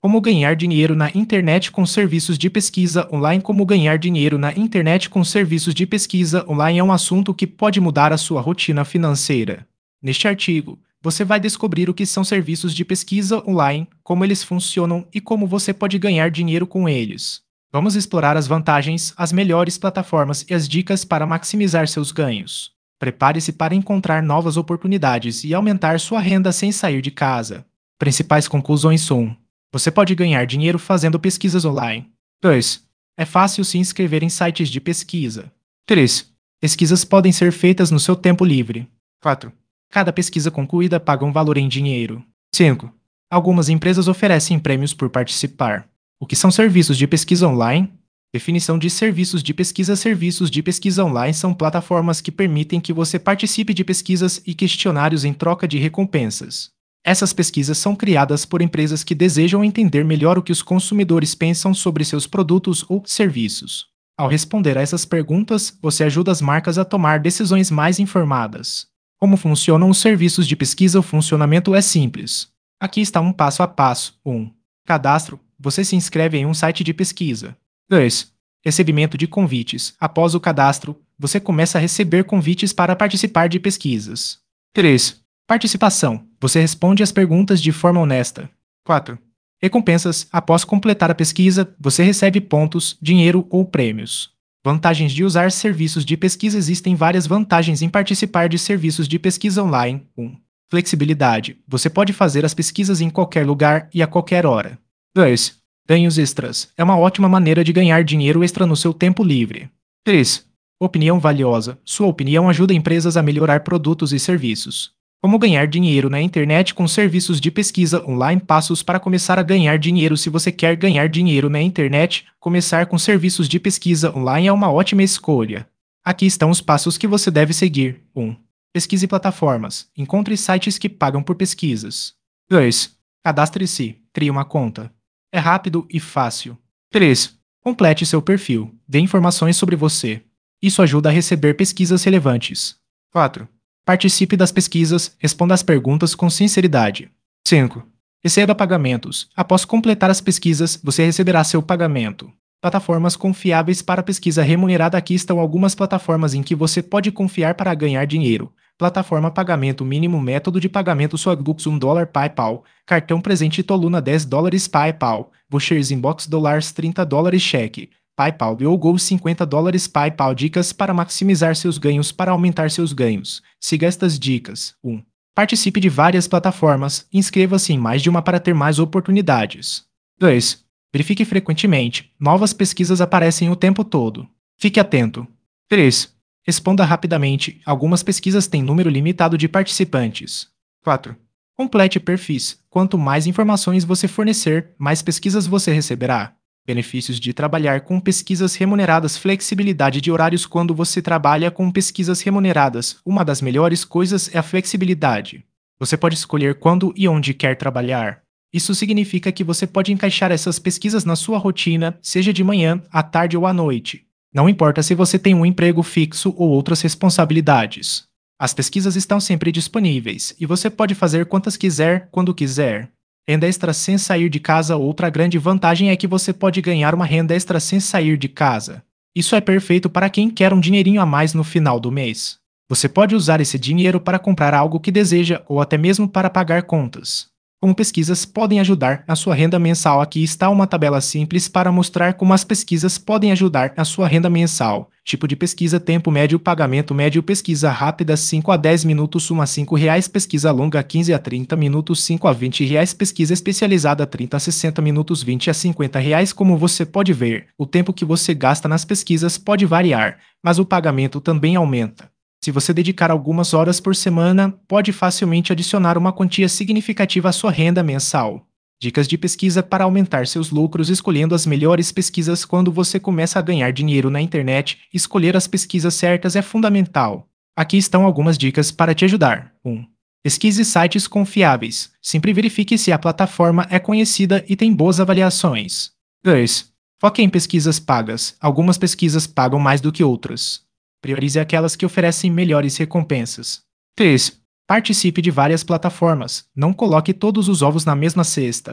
Como ganhar dinheiro na internet com serviços de pesquisa online? Como ganhar dinheiro na internet com serviços de pesquisa online é um assunto que pode mudar a sua rotina financeira. Neste artigo, você vai descobrir o que são serviços de pesquisa online, como eles funcionam e como você pode ganhar dinheiro com eles. Vamos explorar as vantagens, as melhores plataformas e as dicas para maximizar seus ganhos. Prepare-se para encontrar novas oportunidades e aumentar sua renda sem sair de casa. Principais conclusões são: você pode ganhar dinheiro fazendo pesquisas online. 2. É fácil se inscrever em sites de pesquisa. 3. Pesquisas podem ser feitas no seu tempo livre. 4. Cada pesquisa concluída paga um valor em dinheiro. 5. Algumas empresas oferecem prêmios por participar. O que são serviços de pesquisa online? Definição de serviços de pesquisa. Serviços de pesquisa online são plataformas que permitem que você participe de pesquisas e questionários em troca de recompensas. Essas pesquisas são criadas por empresas que desejam entender melhor o que os consumidores pensam sobre seus produtos ou serviços. Ao responder a essas perguntas, você ajuda as marcas a tomar decisões mais informadas. Como funcionam os serviços de pesquisa? O funcionamento é simples. Aqui está um passo a passo. 1. Cadastro. Você se inscreve em um site de pesquisa. 2. Recebimento de convites. Após o cadastro, você começa a receber convites para participar de pesquisas. 3. Participação. Você responde às perguntas de forma honesta. 4. Recompensas. Após completar a pesquisa, você recebe pontos, dinheiro ou prêmios. Vantagens de usar serviços de pesquisa. Existem várias vantagens em participar de serviços de pesquisa online. 1. Flexibilidade. Você pode fazer as pesquisas em qualquer lugar e a qualquer hora. 2. Ganhos extras. É uma ótima maneira de ganhar dinheiro extra no seu tempo livre. 3. Opinião valiosa. Sua opinião ajuda empresas a melhorar produtos e serviços. Como ganhar dinheiro na internet com serviços de pesquisa online? Passos para começar a ganhar dinheiro. Se você quer ganhar dinheiro na internet, começar com serviços de pesquisa online é uma ótima escolha. Aqui estão os passos que você deve seguir. 1. Pesquise plataformas. Encontre sites que pagam por pesquisas. 2. Cadastre-se. Crie uma conta. É rápido e fácil. 3. Complete seu perfil. Dê informações sobre você. Isso ajuda a receber pesquisas relevantes. 4. Participe das pesquisas, responda às perguntas com sinceridade. 5. Receba pagamentos. Após completar as pesquisas, você receberá seu pagamento. Plataformas confiáveis para pesquisa remunerada. Aqui estão algumas plataformas em que você pode confiar para ganhar dinheiro. Plataforma pagamento mínimo. Método de pagamento: Swagbucks $1 PayPal, cartão presente Toluna $10 PayPal, vouchers inbox $30 cheque, PayPal e Go $50 PayPal. Dicas para maximizar seus ganhos. Para aumentar seus ganhos, siga estas dicas. 1. Participe de várias plataformas. Inscreva-se em mais de uma para ter mais oportunidades. 2. Verifique frequentemente. Novas pesquisas aparecem o tempo todo. Fique atento. 3. Responda rapidamente. Algumas pesquisas têm número limitado de participantes. 4. Complete perfis. Quanto mais informações você fornecer, mais pesquisas você receberá. Benefícios de trabalhar com pesquisas remuneradas: flexibilidade de horários. Quando você trabalha com pesquisas remuneradas, uma das melhores coisas é a flexibilidade. Você pode escolher quando e onde quer trabalhar. Isso significa que você pode encaixar essas pesquisas na sua rotina, seja de manhã, à tarde ou à noite. Não importa se você tem um emprego fixo ou outras responsabilidades. As pesquisas estão sempre disponíveis, e você pode fazer quantas quiser, quando quiser. Renda extra sem sair de casa. Outra grande vantagem é que você pode ganhar uma renda extra sem sair de casa. Isso é perfeito para quem quer um dinheirinho a mais no final do mês. Você pode usar esse dinheiro para comprar algo que deseja ou até mesmo para pagar contas. Como pesquisas podem ajudar na sua renda mensal? Aqui está uma tabela simples para mostrar como as pesquisas podem ajudar na sua renda mensal. Tipo de pesquisa: tempo médio, pagamento médio, pesquisa rápida 5 a 10 minutos, 1 a R$ 5, pesquisa longa 15 a 30 minutos, 5 a R$ 20, pesquisa especializada 30 a 60 minutos, 20 a R$ 50. Como você pode ver, o tempo que você gasta nas pesquisas pode variar, mas o pagamento também aumenta. Se você dedicar algumas horas por semana, pode facilmente adicionar uma quantia significativa à sua renda mensal. Dicas de pesquisa para aumentar seus lucros: escolhendo as melhores pesquisas. Quando você começa a ganhar dinheiro na internet, escolher as pesquisas certas é fundamental. Aqui estão algumas dicas para te ajudar. 1. Pesquise sites confiáveis. Sempre verifique se a plataforma é conhecida e tem boas avaliações. 2. Foque em pesquisas pagas. Algumas pesquisas pagam mais do que outras. Priorize aquelas que oferecem melhores recompensas. 3. Participe de várias plataformas. Não coloque todos os ovos na mesma cesta.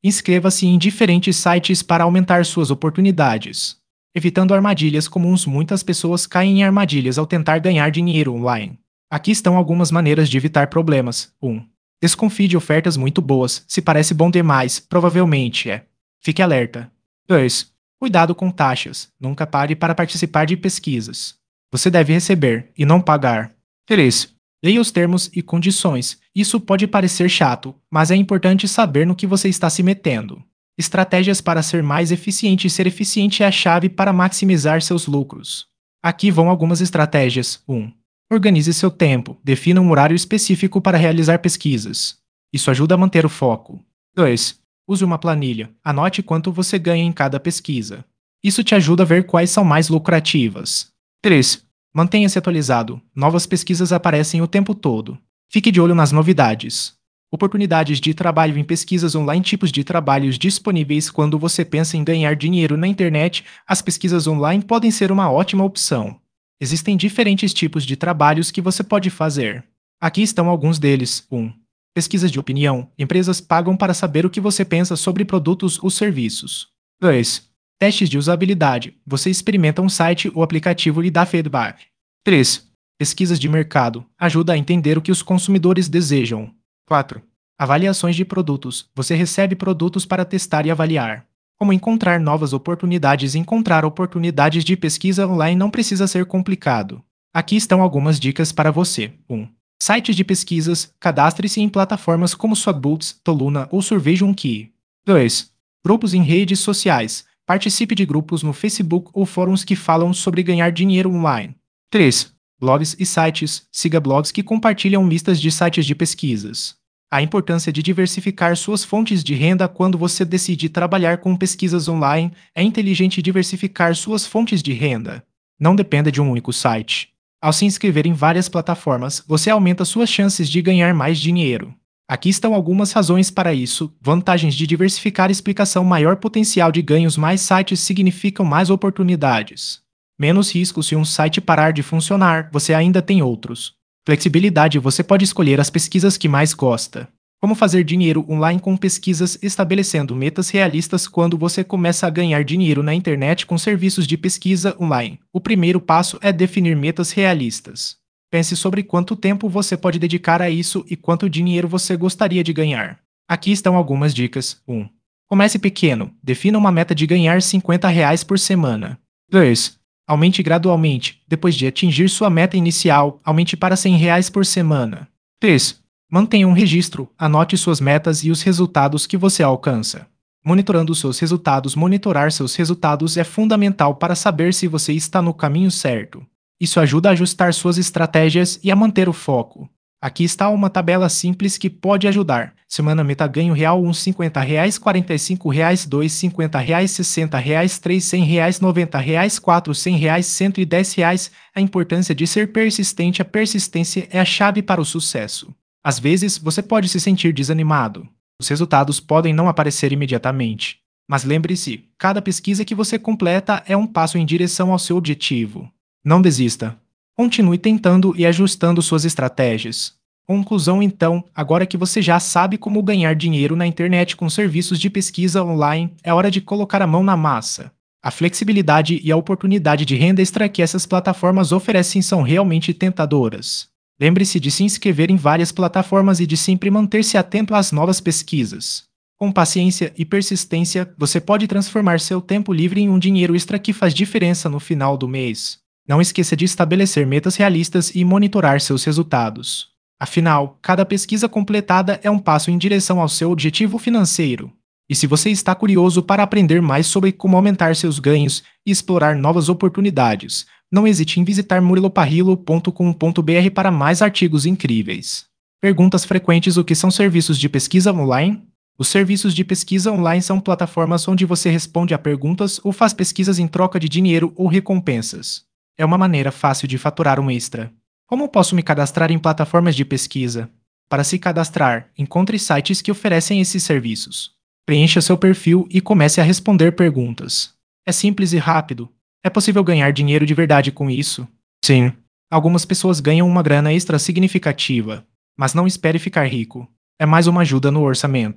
Inscreva-se em diferentes sites para aumentar suas oportunidades. Evitando armadilhas comuns, muitas pessoas caem em armadilhas ao tentar ganhar dinheiro online. Aqui estão algumas maneiras de evitar problemas. 1. Desconfie de ofertas muito boas. Se parece bom demais, provavelmente é. Fique alerta. 2. Cuidado com taxas. Nunca pare para participar de pesquisas. Você deve receber e não pagar. 3. Leia os termos e condições. Isso pode parecer chato, mas é importante saber no que você está se metendo. Estratégias para ser mais eficiente. Ser eficiente é a chave para maximizar seus lucros. Aqui vão algumas estratégias. 1. Organize seu tempo. Defina um horário específico para realizar pesquisas. Isso ajuda a manter o foco. 2. Use uma planilha. Anote quanto você ganha em cada pesquisa. Isso te ajuda a ver quais são mais lucrativas. 3. Mantenha-se atualizado. Novas pesquisas aparecem o tempo todo. Fique de olho nas novidades. Oportunidades de trabalho em pesquisas online. Tipos de trabalhos disponíveis. Quando você pensa em ganhar dinheiro na internet, as pesquisas online podem ser uma ótima opção. Existem diferentes tipos de trabalhos que você pode fazer. Aqui estão alguns deles. 1. Pesquisas de opinião. Empresas pagam para saber o que você pensa sobre produtos ou serviços. 2. Testes de usabilidade. Você experimenta um site ou aplicativo e dá feedback. 3. Pesquisas de mercado. Ajuda a entender o que os consumidores desejam. 4. Avaliações de produtos. Você recebe produtos para testar e avaliar. Como encontrar novas oportunidades. Encontrar oportunidades de pesquisa online não precisa ser complicado. Aqui estão algumas dicas para você. 1. Sites de pesquisas. Cadastre-se em plataformas como Swapbooks, Toluna ou SurveyMonkey. 2. Grupos em redes sociais. Participe de grupos no Facebook ou fóruns que falam sobre ganhar dinheiro online. 3. Blogs e sites. Siga blogs que compartilham listas de sites de pesquisas. A importância de diversificar suas fontes de renda. Quando você decide trabalhar com pesquisas online, é inteligente diversificar suas fontes de renda. Não dependa de um único site. Ao se inscrever em várias plataformas, você aumenta suas chances de ganhar mais dinheiro. Aqui estão algumas razões para isso. Vantagens de diversificar. Explicação: maior potencial de ganhos. Mais sites significam mais oportunidades. Menos risco. Se um site parar de funcionar, você ainda tem outros. Flexibilidade. Você pode escolher as pesquisas que mais gosta. Como fazer dinheiro online com pesquisas. Estabelecendo metas realistas. Quando você começa a ganhar dinheiro na internet com serviços de pesquisa online, o primeiro passo é definir metas realistas. Pense sobre quanto tempo você pode dedicar a isso e quanto dinheiro você gostaria de ganhar. Aqui estão algumas dicas. 1. Comece pequeno. Defina uma meta de ganhar R$ 50 por semana. 2. Aumente gradualmente. Depois de atingir sua meta inicial, aumente para R$ 100 por semana. 3. Mantenha um registro. Anote suas metas e os resultados que você alcança. Monitorando seus resultados. Monitorar seus resultados é fundamental para saber se você está no caminho certo. Isso ajuda a ajustar suas estratégias e a manter o foco. Aqui está uma tabela simples que pode ajudar. Semana meta: ganho real: 1, R$ 50, R$ 45, 2, R$ 50, R$ 60, R$ 3, R$ 100, R$ 90, 4, R$ 100, R$ 110. A importância de ser persistente. A persistência é a chave para o sucesso. Às vezes, você pode se sentir desanimado. Os resultados podem não aparecer imediatamente. Mas lembre-se, cada pesquisa que você completa é um passo em direção ao seu objetivo. Não desista. Continue tentando e ajustando suas estratégias. Conclusão então: agora que você já sabe como ganhar dinheiro na internet com serviços de pesquisa online, é hora de colocar a mão na massa. A flexibilidade e a oportunidade de renda extra que essas plataformas oferecem são realmente tentadoras. Lembre-se de se inscrever em várias plataformas e de sempre manter-se atento às novas pesquisas. Com paciência e persistência, você pode transformar seu tempo livre em um dinheiro extra que faz diferença no final do mês. Não esqueça de estabelecer metas realistas e monitorar seus resultados. Afinal, cada pesquisa completada é um passo em direção ao seu objetivo financeiro. E se você está curioso para aprender mais sobre como aumentar seus ganhos e explorar novas oportunidades, não hesite em visitar muriloparrillo.com.br para mais artigos incríveis. Perguntas frequentes: o que são serviços de pesquisa online? Os serviços de pesquisa online são plataformas onde você responde a perguntas ou faz pesquisas em troca de dinheiro ou recompensas. É uma maneira fácil de faturar um extra. Como posso me cadastrar em plataformas de pesquisa? Para se cadastrar, encontre sites que oferecem esses serviços. Preencha seu perfil e comece a responder perguntas. É simples e rápido. É possível ganhar dinheiro de verdade com isso? Sim. Algumas pessoas ganham uma grana extra significativa. Mas não espere ficar rico. É mais uma ajuda no orçamento.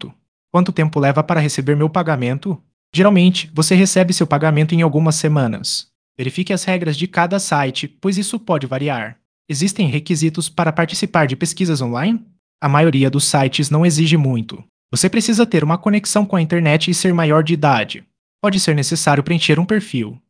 Quanto tempo leva para receber meu pagamento? Geralmente, você recebe seu pagamento em algumas semanas. Verifique as regras de cada site, pois isso pode variar. Existem requisitos para participar de pesquisas online? A maioria dos sites não exige muito. Você precisa ter uma conexão com a internet e ser maior de idade. Pode ser necessário preencher um perfil.